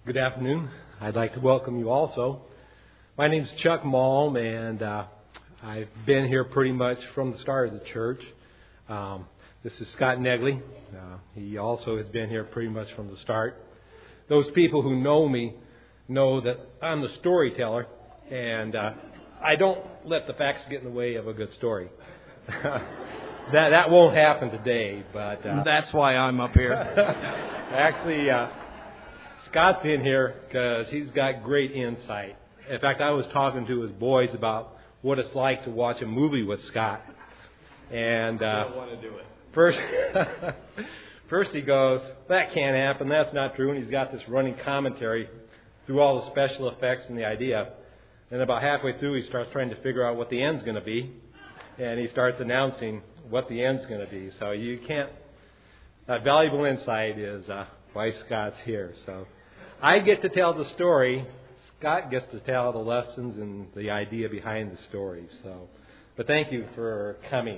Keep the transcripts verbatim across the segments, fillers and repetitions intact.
Good afternoon. I'd like to welcome you also. My name's Chuck Malm, and uh, I've been here pretty much from the start of the church. Um, this is Scott Negley. Uh, he also has been here pretty much from the start. Those people who know me know that I'm the storyteller, and uh, I don't let the facts get in the way of a good story. that that won't happen today, but uh, that's why I'm up here. Actually, uh, Scott's in here because he's got great insight. In fact, I was talking to his boys about what it's like to watch a movie with Scott. And uh, I don't want to do it. First, first he goes, that can't happen, that's not true. And he's got this running commentary through all the special effects and the idea. And about halfway through, he starts trying to figure out what the end's going to be. And he starts announcing what the end's going to be. So you can't, that valuable insight is uh, why Scott's here. So I get to tell the story. Scott gets to tell the lessons and the idea behind the story. So, but thank you for coming.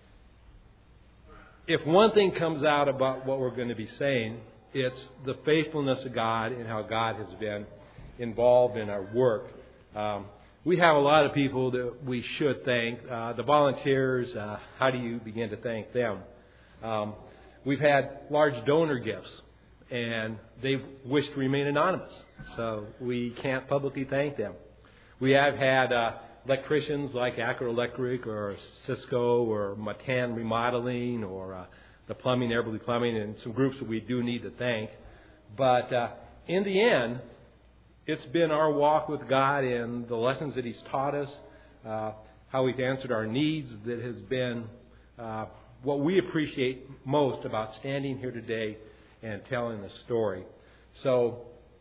If one thing comes out about what we're going to be saying, it's the faithfulness of God and how God has been involved in our work. Um, we have a lot of people that we should thank. Uh, the volunteers, uh, how do you begin to thank them? Um, we've had large donor gifts, and they've wished to remain anonymous, so we can't publicly thank them. We have had uh, electricians like Acro Electric or Cisco or Matan Remodeling or uh, the Plumbing, Everly Plumbing, and some groups that we do need to thank. But uh, in the end, it's been our walk with God and the lessons that He's taught us, uh, how He's answered our needs, that has been uh, what we appreciate most about standing here today and telling the story. So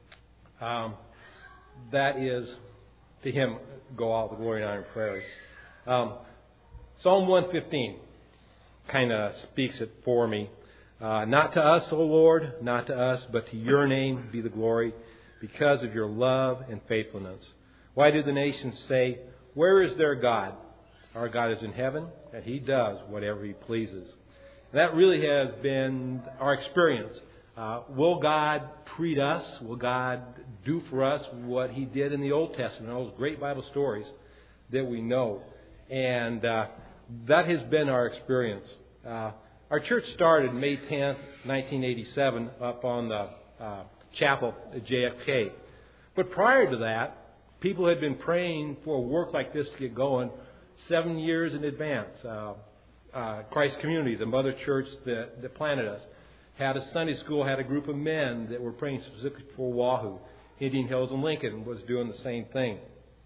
um, that is, to Him go all the glory and honor and praise. Um, Psalm one fifteen kind of speaks it for me. Uh, not to us, O Lord, not to us, but to Your name be the glory, because of Your love and faithfulness. Why do the nations say, where is their God? Our God is in heaven, and He does whatever He pleases. And that really has been our experience. Uh, will God treat us? Will God do for us what He did in the Old Testament, all those great Bible stories that we know? And uh, that has been our experience. Uh, our church started May tenth, nineteen eighty-seven, up on the uh, chapel at J F K. But prior to that, people had been praying for work like this to get going seven years in advance. Uh, uh, Christ Community, the mother church that, that planted us, had a Sunday school, had a group of men that were praying specifically for Wahoo. Indian Hills and Lincoln was doing the same thing.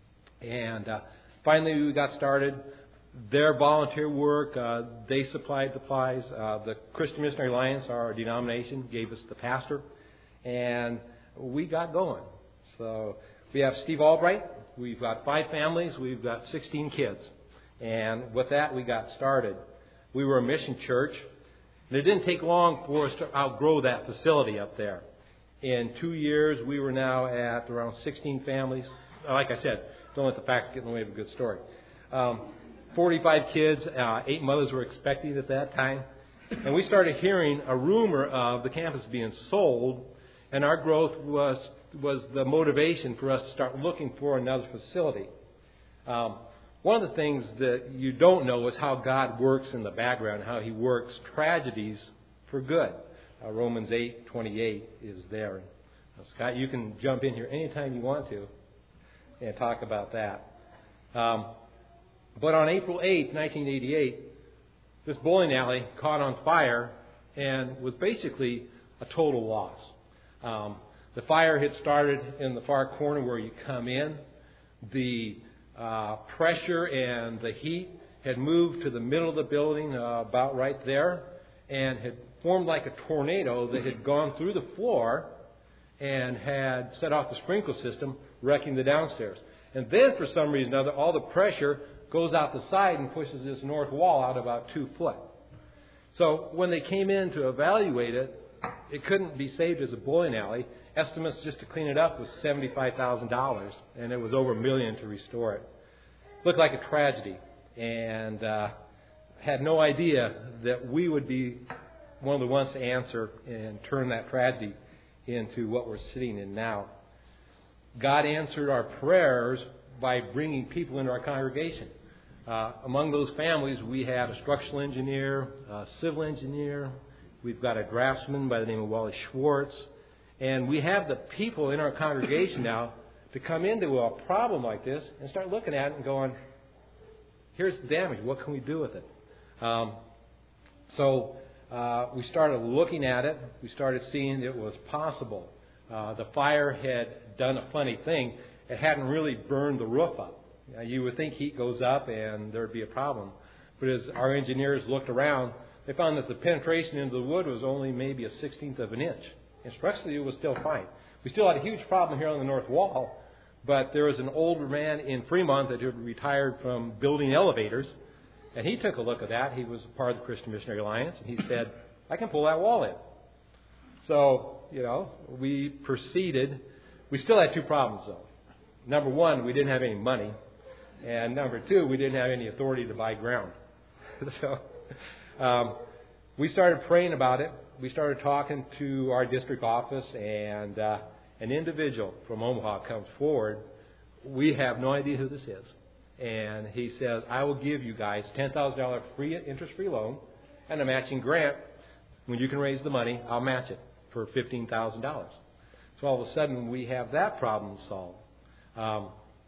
And uh, finally we got started. Their volunteer work, uh, they supplied the supplies. Uh, the Christian Missionary Alliance, our denomination, gave us the pastor. And we got going. So we have Steve Albright. We've got five families. We've got sixteen kids. And with that, we got started. We were a mission church. And it didn't take long for us to outgrow that facility up there. In two years, we were now at around sixteen families. Like I said, don't let the facts get in the way of a good story. Um, forty-five kids, uh, eight mothers were expecting at that time. And we started hearing a rumor of the campus being sold, and our growth was was the motivation for us to start looking for another facility. Um, One of the things that you don't know is how God works in the background, how He works tragedies for good. Uh, Romans eight twenty-eight is there. Now, Scott, you can jump in here anytime you want to and talk about that. Um, but on April eighth, nineteen eighty-eight, this bowling alley caught on fire and was basically a total loss. Um, the fire had started in the far corner where you come in. The Uh, pressure and the heat had moved to the middle of the building, uh, about right there, and had formed like a tornado that had gone through the floor and had set off the sprinkler system, wrecking the downstairs. And then, for some reason or other, all the pressure goes out the side and pushes this north wall out about two foot. So when they came in to evaluate it, it couldn't be saved as a bowling alley. Estimates just to clean it up was seventy-five thousand dollars, and it was over a million to restore it. Looked like a tragedy, and uh, had no idea that we would be one of the ones to answer and turn that tragedy into what we're sitting in now. God answered our prayers by bringing people into our congregation. Uh, among those families, we had a structural engineer, a civil engineer. We've got a draftsman by the name of Wally Schwartz. And we have the people in our congregation now to come into a problem like this and start looking at it and going, here's the damage. What can we do with it? Um, so uh, we started looking at it. We started seeing it was possible. Uh, the fire had done a funny thing. It hadn't really burned the roof up. Uh, you would think heat goes up and there'd be a problem. But as our engineers looked around, they found that the penetration into the wood was only maybe a sixteenth of an inch. And structurally, it was still fine. We still had a huge problem here on the north wall, but there was an older man in Fremont that had retired from building elevators, and he took a look at that. He was part of the Christian Missionary Alliance, and he said, I can pull that wall in. So, you know, we proceeded. We still had two problems, though. Number one, we didn't have any money. And number two, we didn't have any authority to buy ground. so um, we started praying about it. We started talking to our district office, and uh, an individual from Omaha comes forward. We have no idea who this is. And he says, I will give you guys ten thousand dollars free interest-free loan and a matching grant. When you can raise the money, I'll match it for fifteen thousand dollars. So all of a sudden, we have that problem solved. Um,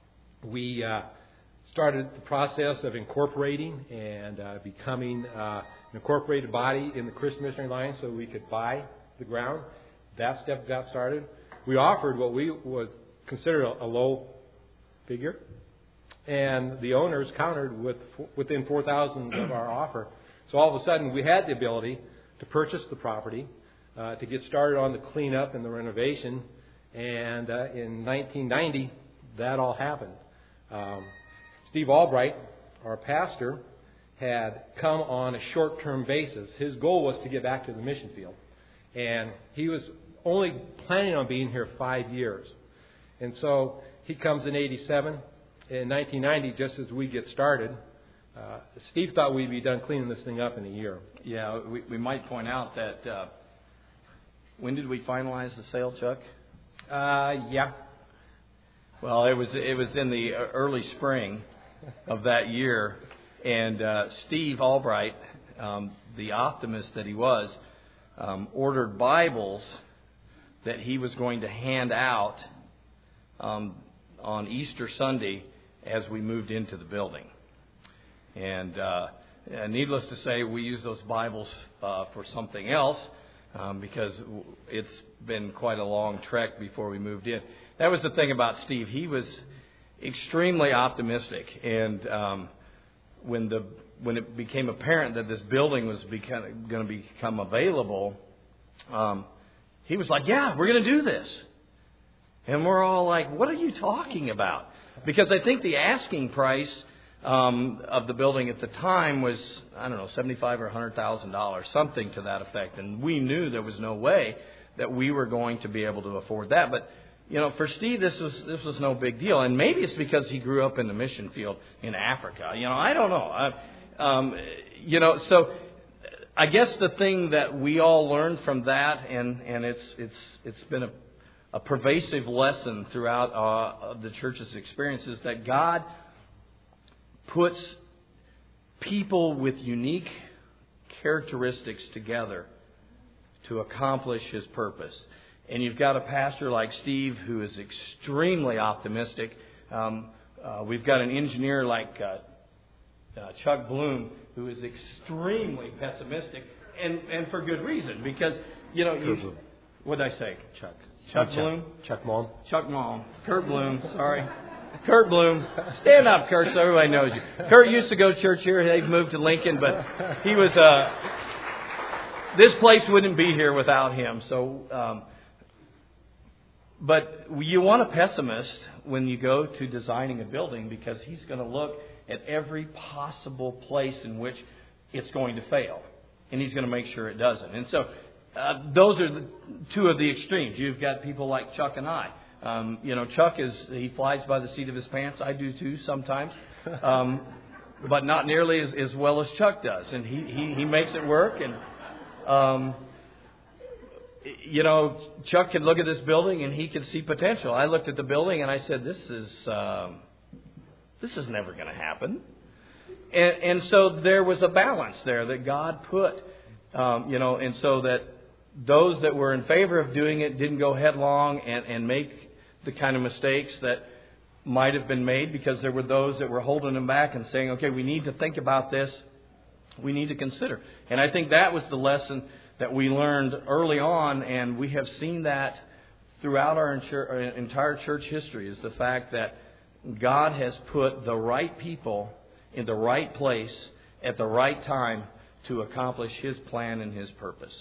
we uh, started the process of incorporating and uh, becoming uh, an incorporated body in the Christian Missionary Alliance so we could buy the ground. That step got started. We offered what we would consider a, a low figure, and the owners countered with within four thousand dollars of our offer. So all of a sudden, we had the ability to purchase the property, uh, to get started on the cleanup and the renovation, and uh, in nineteen ninety, that all happened. Um, Steve Albright, our pastor, had come on a short-term basis. His goal was to get back to the mission field. And he was only planning on being here five years. And so he comes in eighty-seven. In nineteen ninety, just as we get started, uh, Steve thought we'd be done cleaning this thing up in a year. Yeah, we, we might point out that uh, when did we finalize the sale, Chuck? Uh, yeah. Well, it was it was in the early spring of that year, and uh, Steve Albright, um, the optimist that he was, um, ordered Bibles that he was going to hand out um, on Easter Sunday as we moved into the building. And uh, needless to say, we used those Bibles uh, for something else um, because it's been quite a long trek before we moved in. That was the thing about Steve. He was extremely optimistic, and um, when the when it became apparent that this building was going to become available, um, he was like, "Yeah, we're going to do this." And we're all like, "What are you talking about?" Because I think the asking price um, of the building at the time was, I don't know, seventy-five or a hundred thousand dollars, something to that effect, and we knew there was no way that we were going to be able to afford that, but. You know, for Steve, this was this was no big deal, and maybe it's because he grew up in the mission field in Africa. You know, I don't know. I, um, you know, so I guess the thing that we all learned from that, and, and it's it's it's been a, a pervasive lesson throughout uh, the church's experience, is that God puts people with unique characteristics together to accomplish His purpose. And you've got a pastor like Steve who is extremely optimistic. Um, uh, we've got an engineer like uh, uh, Chuck Bloom who is extremely pessimistic, and, and for good reason. Because, you know, you, what did I say? Chuck. Chuck Chuck Bloom? Chuck Malm. Chuck Malm. Kurt Bloom, sorry. Kurt Bloom. Stand up, Kurt, so everybody knows you. Kurt used to go to church here. They've moved to Lincoln, but he was... Uh, this place wouldn't be here without him. So... Um, But you want a pessimist when you go to designing a building, because he's going to look at every possible place in which it's going to fail. And he's going to make sure it doesn't. And so uh, those are the two of the extremes. You've got people like Chuck and I. Um, you know, Chuck is he flies by the seat of his pants. I do too sometimes. Um, but not nearly as, as well as Chuck does. And he, he, he makes it work. And... Um, you know, Chuck could look at this building and he could see potential. I looked at the building and I said, this is um, this is never going to happen. And, and so there was a balance there that God put, um, you know, and so that those that were in favor of doing it didn't go headlong and, and make the kind of mistakes that might have been made, because there were those that were holding them back and saying, okay, we need to think about this. We need to consider. And I think that was the lesson that we learned early on, and we have seen that throughout our entire church history, is the fact that God has put the right people in the right place at the right time to accomplish His plan and His purpose.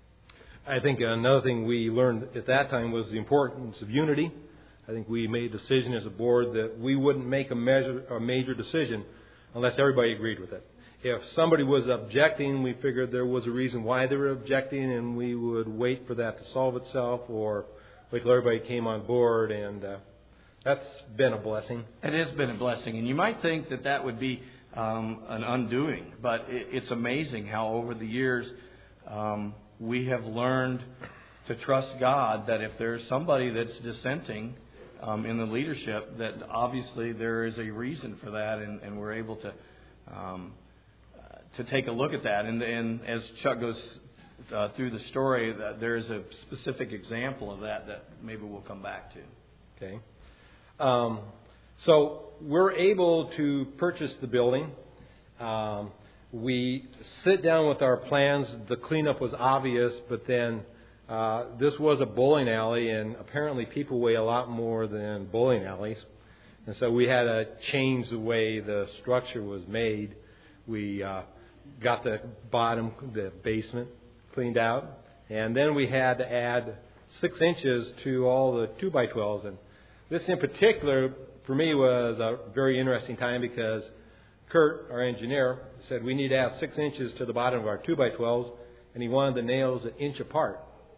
I think another thing we learned at that time was the importance of unity. I think we made a decision as a board that we wouldn't make a, measure, a major decision unless everybody agreed with it. If somebody was objecting, we figured there was a reason why they were objecting, and we would wait for that to solve itself, or wait till everybody came on board, and uh, that's been a blessing. It has been a blessing, and you might think that that would be um, an undoing, but it, it's amazing how over the years um, we have learned to trust God, that if there's somebody that's dissenting um, in the leadership, that obviously there is a reason for that, and, and we're able to um, to take a look at that. And, and as Chuck goes uh, through the story, that there is a specific example of that that maybe we'll come back to. Okay. Um, so we're able to purchase the building. Um, we sit down with our plans. The cleanup was obvious, but then uh, this was a bowling alley, and apparently people weigh a lot more than bowling alleys. And so we had to change the way the structure was made. We uh, got the bottom, the basement cleaned out, and then we had to add six inches to all the two by twelves. And this in particular, for me, was a very interesting time, because Kurt, our engineer, said we need to add six inches to the bottom of our two by twelves, and he wanted the nails an inch apart.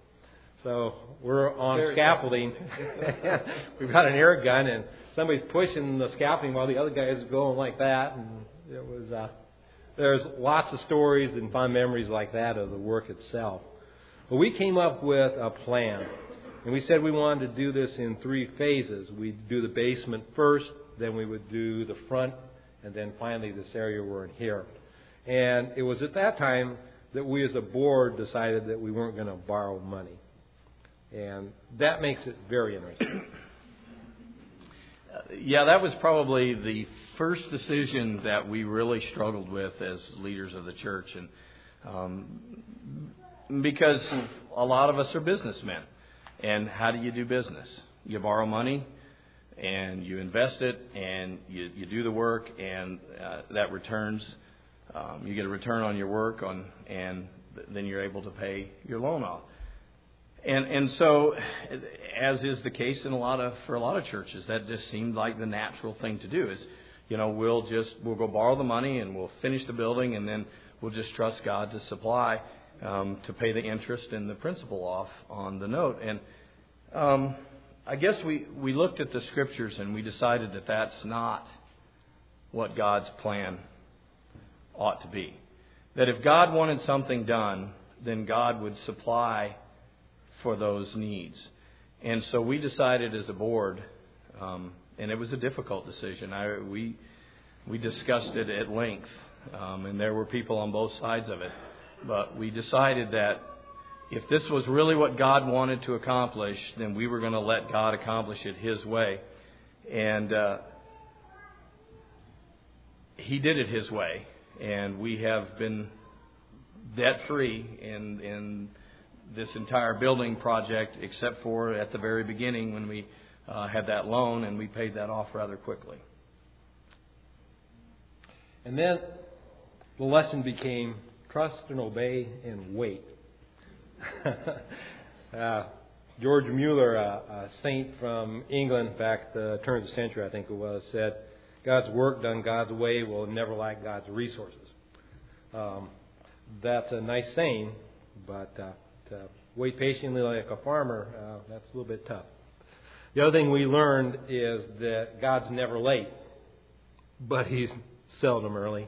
So we're on very scaffolding. We've got an air gun, and somebody's pushing the scaffolding while the other guy is going like that. And it was uh, there's lots of stories and fond memories like that of the work itself. But we came up with a plan, and we said we wanted to do this in three phases. We'd do the basement first, then we would do the front, and then finally this area we're in here. And it was at that time that we as a board decided that we weren't going to borrow money. And that makes it very interesting. Yeah, that was probably the first decision that we really struggled with as leaders of the church, and um, because a lot of us are businessmen. And how do you do business? You borrow money, and you invest it, and you, you do the work, and uh, that returns. Um, you get a return on your work, on, and then you're able to pay your loan off. And and so, as is the case in a lot of for a lot of churches, that just seemed like the natural thing to do. Is, you know, we'll just we'll go borrow the money and we'll finish the building, and then we'll just trust God to supply um, to pay the interest and the principal off on the note. And um, I guess we we looked at the scriptures and we decided that that's not what God's plan ought to be. That if God wanted something done, then God would supply for those needs. And so we decided as a board, um, and it was a difficult decision. I, we we discussed it at length, um, and there were people on both sides of it. But we decided that if this was really what God wanted to accomplish, then we were going to let God accomplish it His way. And uh, He did it His way, and we have been debt-free in in this entire building project, except for at the very beginning when we uh, had that loan, and we paid that off rather quickly. And then the lesson became trust and obey and wait. uh, George Mueller, a, a saint from England, back the turn of the century, I think it was, said, God's work done God's way will never lack God's resources. Um, that's a nice saying, but uh, to wait patiently like a farmer, uh, that's a little bit tough. The other thing we learned is that God's never late, but He's seldom early.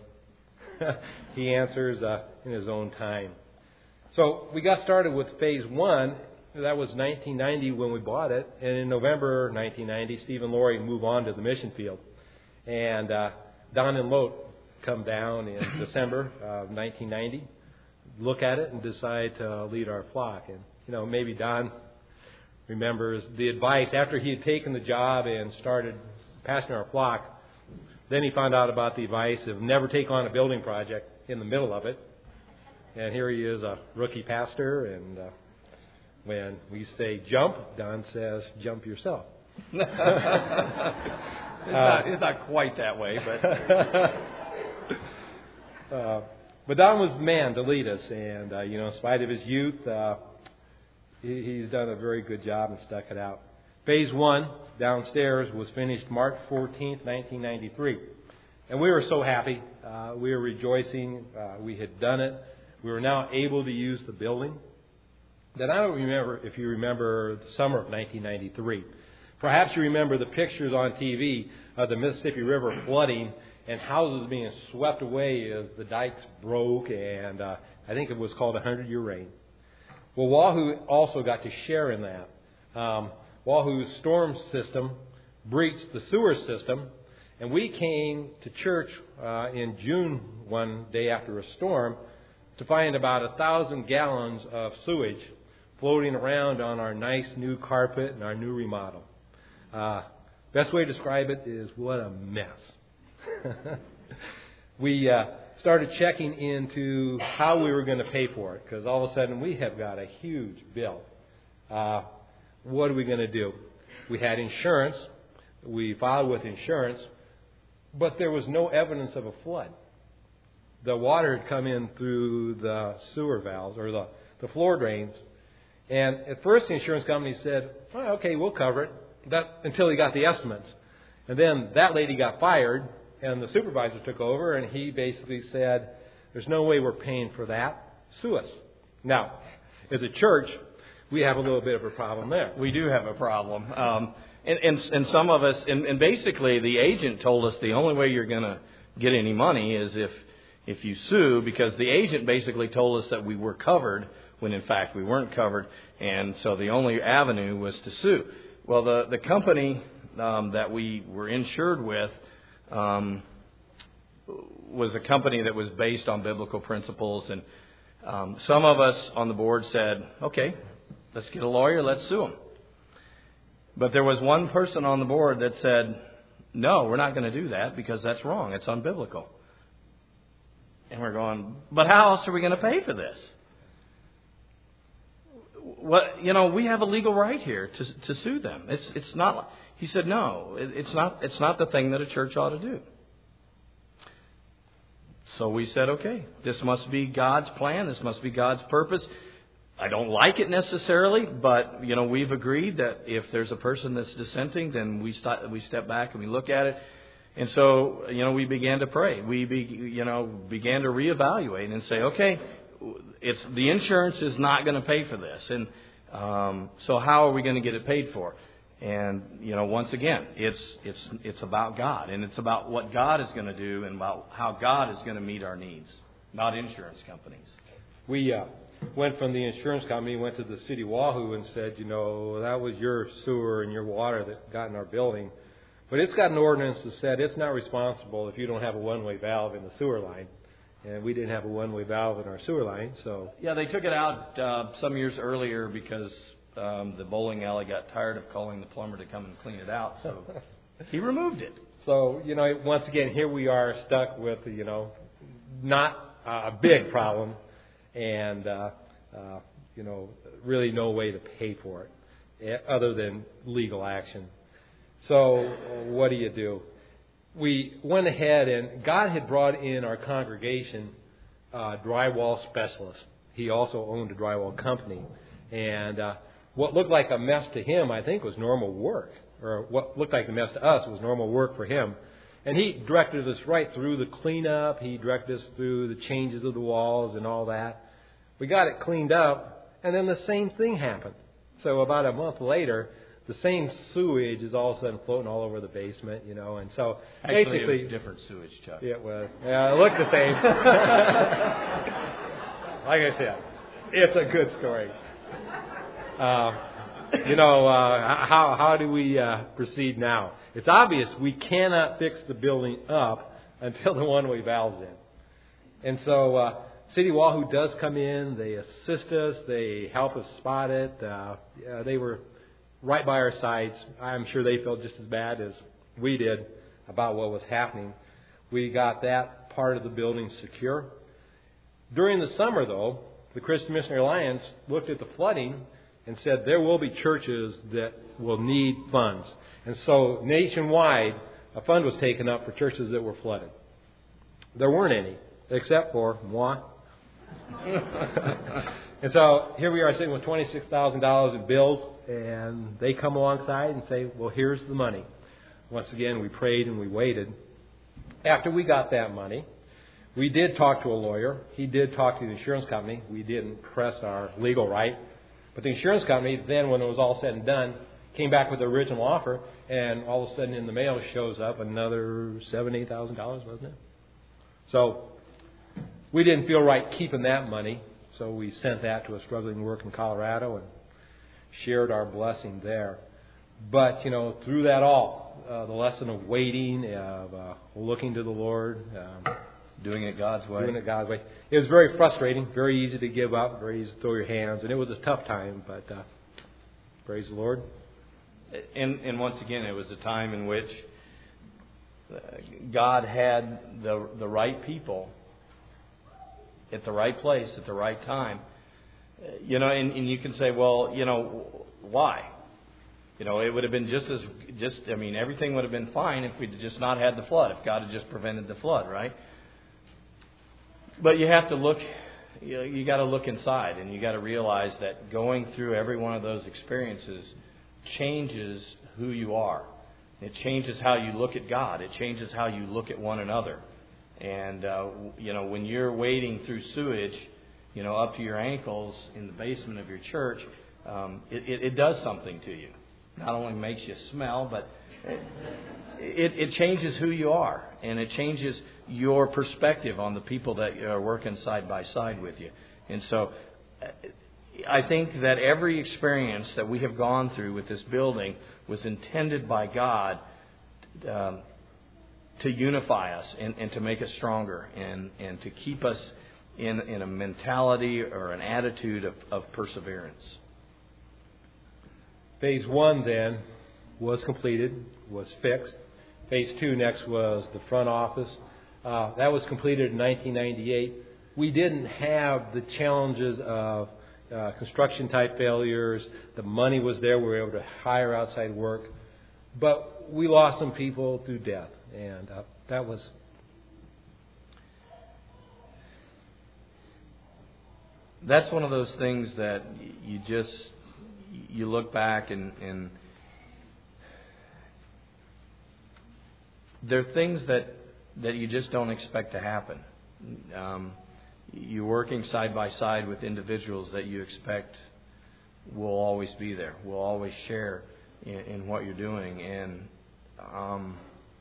He answers uh, in His own time. So we got started with phase one, that was nineteen ninety when we bought it. And in November nineteen ninety, Steve and Lori moved on to the mission field. And uh, Don and Lot come down in December of nineteen ninety, look at it, and decide to lead our flock. And, you know, maybe Don remembers the advice after he had taken the job and started pastoring our flock. Then he found out about the advice of never take on a building project in the middle of it. And here he is, a rookie pastor, and uh, when we say jump, Don says jump yourself. it's, not, it's not quite that way, but uh, but Don was the man to lead us, and uh, you know, in spite of his youth, uh, he, he's done a very good job and stuck it out. Phase one downstairs was finished March fourteenth, nineteen ninety-three. And we were so happy. Uh, we were rejoicing. Uh, we had done it. We were now able to use the building. Then I don't remember if you remember the summer of nineteen ninety-three. Perhaps you remember the pictures on T V of the Mississippi River flooding and houses being swept away as the dikes broke, and uh, I think it was called a hundred-year rain. Well, Wahoo also got to share in that. Um, Wahoo's storm system breached the sewer system, and we came to church uh, in June one day after a storm to find about a thousand gallons of sewage floating around on our nice new carpet and our new remodel. Uh, best way to describe it is what a mess. we uh, started checking into how we were going to pay for it, because all of a sudden we have got a huge bill. Uh, what are we going to do? We had insurance. We filed with insurance, but there was no evidence of a flood. The water had come in through the sewer valves or the, the floor drains. And at first the insurance company said, oh, okay, we'll cover it, that, until he got the estimates. And then that lady got fired, and the supervisor took over, and he basically said, there's no way we're paying for that. Sue us. Now, as a church, we have a little bit of a problem there. We do have a problem. Um, and, and, and some of us, and, and basically the agent told us the only way you're going to get any money is if if you sue, because the agent basically told us that we were covered when in fact we weren't covered. And so the only avenue was to sue. Well, the, the company um, that we were insured with um, was a company that was based on biblical principles. And um, some of us on the board said, okay, let's get a lawyer, let's sue him. But there was one person on the board that said, no, we're not going to do that because that's wrong. It's unbiblical. And we're going, but how else are we going to pay for this? What, you know, we have a legal right here to to sue them. It's it's not. He said, no, it, it's not. It's not the thing that a church ought to do. So we said, okay, this must be God's plan. This must be God's purpose. I don't like it necessarily, but you know, we've agreed that if there's a person that's dissenting, then we start, we step back and we look at it. And so, you know, we began to pray. We, be, you know, began to reevaluate and say, okay, it's the insurance is not going to pay for this, and um, so how are we going to get it paid for? And you know, once again, it's it's it's about God, and it's about what God is going to do, and about how God is going to meet our needs, not insurance companies. We uh, went from the insurance company, went to the city of Wahoo, and said, you know, that was your sewer and your water that got in our building. But it's got an ordinance that said it's not responsible if you don't have a one-way valve in the sewer line. And we didn't have a one-way valve in our sewer line, so... Yeah, they took it out uh, some years earlier because um, the bowling alley got tired of calling the plumber to come and clean it out, so he removed it. So, you know, once again, here we are stuck with, you know, not a big problem and, uh, uh, you know, really no way to pay for it other than legal action. So what do you do? We went ahead, and God had brought in our congregation a drywall specialist. He also owned a drywall company. And uh, what looked like a mess to him, I think, was normal work. Or what looked like a mess to us was normal work for him. And he directed us right through the cleanup. He directed us through the changes of the walls and all that. We got it cleaned up, and then the same thing happened. So about a month later, the same sewage is all of a sudden floating all over the basement, you know, and so Actually, basically... it was different sewage, Chuck. It was. Yeah, it looked the same. Like I said, it's a good story. uh, you know, uh, how how do we uh, proceed now? It's obvious we cannot fix the building up until the one-way valve's in. And so uh, City Wahoo does come in. They assist us. They help us spot it. Uh, yeah, they were right by our sides. I'm sure they felt just as bad as we did about what was happening. We got that part of the building secure. During the summer, though, the Christian Missionary Alliance looked at the flooding and said there will be churches that will need funds. And so nationwide, a fund was taken up for churches that were flooded. There weren't any, except for moi. And so here we are sitting with twenty-six thousand dollars in bills, and they come alongside and say, well, here's the money. Once again, we prayed and we waited. After we got that money, we did talk to a lawyer. He did talk to the insurance company. We didn't press our legal right. But the insurance company, then when it was all said and done, came back with the original offer, and all of a sudden in the mail shows up another seven thousand dollars, eight thousand dollars, wasn't it? So we didn't feel right keeping that money, so we sent that to a struggling work in Colorado and shared our blessing there. But, you know, through that all, uh, the lesson of waiting, of uh, looking to the Lord, um, doing it God's way. Doing it God's way. It was very frustrating, very easy to give up, very easy to throw your hands, and it was a tough time, but uh, praise the Lord. And, and once again, it was a time in which God had the the right people at the right place at the right time. You know, and, and you can say, well, you know, why? You know, it would have been just as, just, I mean, everything would have been fine if we'd just not had the flood, if God had just prevented the flood, right? But you have to look, you, you got to look inside, and you got to realize that going through every one of those experiences changes who you are. It changes how you look at God. It changes how you look at one another. And, uh, you know, when you're wading through sewage, you know, up to your ankles in the basement of your church, um, it, it, it does something to you. Not only makes you smell, but it, it changes who you are. And it changes your perspective on the people that are working side by side with you. And so I think that every experience that we have gone through with this building was intended by God um, to unify us and, and to make us stronger and, and to keep us in, in a mentality or an attitude of, of perseverance. Phase one then was completed, was fixed. Phase two next was the front office. Uh, that was completed in nineteen ninety-eight. We didn't have the challenges of uh, construction type failures. The money was there. We were able to hire outside work. But we lost some people through death. And uh, that was... That's one of those things that you just... You look back and, and there are things that, that you just don't expect to happen. Um, you're working side by side with individuals that you expect will always be there, will always share in, in what you're doing. And um,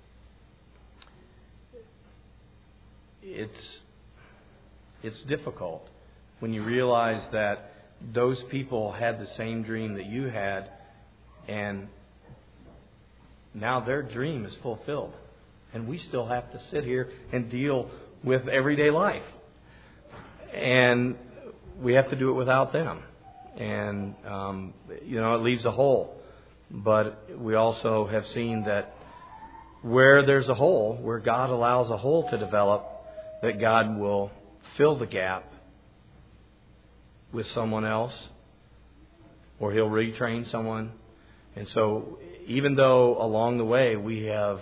it's it's difficult when you realize that those people had the same dream that you had, and now their dream is fulfilled. And we still have to sit here and deal with everyday life. And we have to do it without them. And, um, you know, it leaves a hole. But we also have seen that where there's a hole, where God allows a hole to develop, that God will fill the gap with someone else, or He'll retrain someone. And so even though along the way we have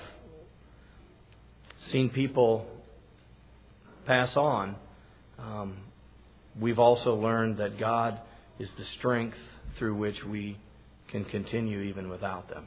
seen people pass on, um, we've also learned that God is the strength through which we can continue even without them.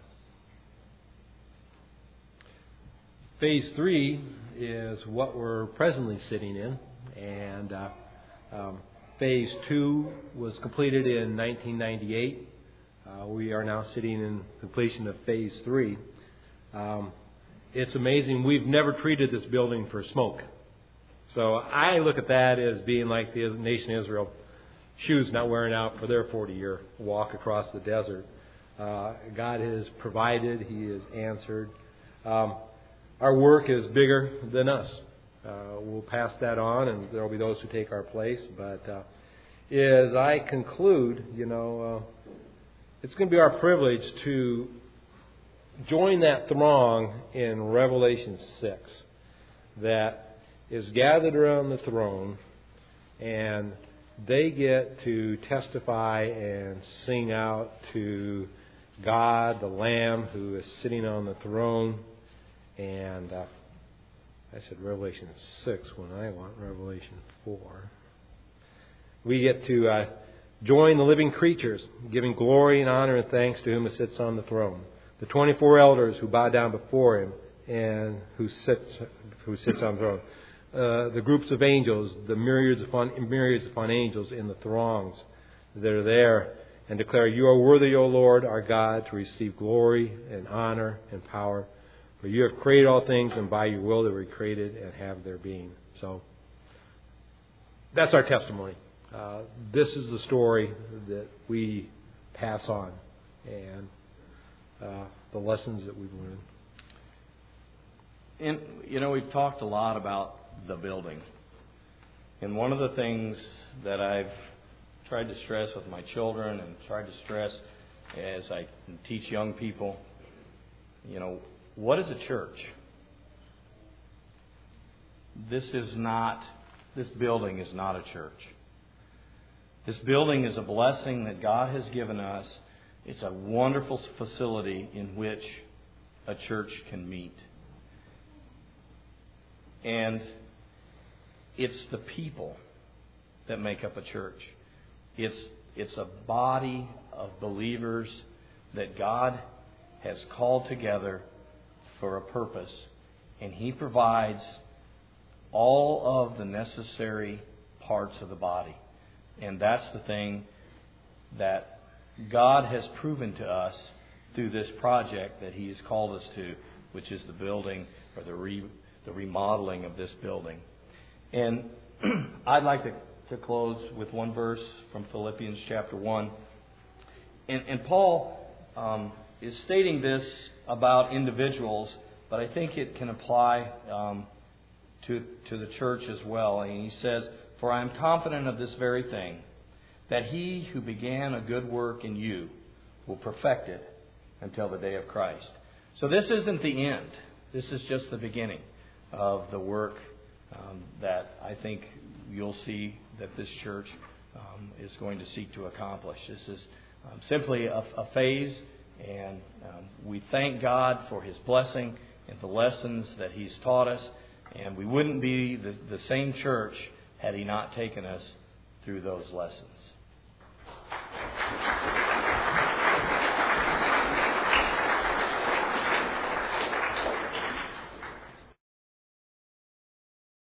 Phase three is what we're presently sitting in, and uh, um, Phase two was completed in nineteen ninety-eight. Uh, we are now sitting in completion of Phase three. Um, it's amazing. We've never treated this building for smoke. So I look at that as being like the nation of Israel. shoes not wearing out for their forty-year walk across the desert. Uh, God has provided. He has answered. Um, our work is bigger than us. Uh, we'll pass that on, and there will be those who take our place. But uh, as I conclude, you know, uh, it's going to be our privilege to join that throng in Revelation six that is gathered around the throne, and they get to testify and sing out to God, the Lamb, who is sitting on the throne. And uh, I said Revelation six when I want Revelation four. We get to uh, join the living creatures, giving glory and honor and thanks to Him who sits on the throne. The twenty-four elders who bow down before Him and who sits who sits on the throne. Uh, the groups of angels, the myriads upon myriads upon angels in the throngs that are there, and declare, "You are worthy, O Lord, our God, to receive glory and honor and power. For you have created all things, and by your will they were created and have their being." So that's our testimony. Uh, this is the story that we pass on, and uh, the lessons that we've learned. And, you know, we've talked a lot about the building. And one of the things that I've tried to stress with my children and tried to stress as I teach young people, you know, what is a church? This is not, this building is not a church. This building is a blessing that God has given us. It's a wonderful facility in which a church can meet. And it's the people that make up a church. It's, it's a body of believers that God has called together for a purpose. And He provides all of the necessary parts of the body. And that's the thing that God has proven to us through this project that He has called us to, which is the building or the re, the remodeling of this building. And I'd like to, to close with one verse from Philippians chapter one. And, and Paul um, is stating this about individuals, but I think it can apply um, to, to the church as well. And he says, "For I am confident of this very thing, that He who began a good work in you will perfect it until the day of Christ." So this isn't the end. This is just the beginning of the work um, that I think you'll see that this church um, is going to seek to accomplish. This is um, simply a, a phase, and um, we thank God for His blessing and the lessons that He's taught us. And we wouldn't be the, the same church had He not taken us through those lessons.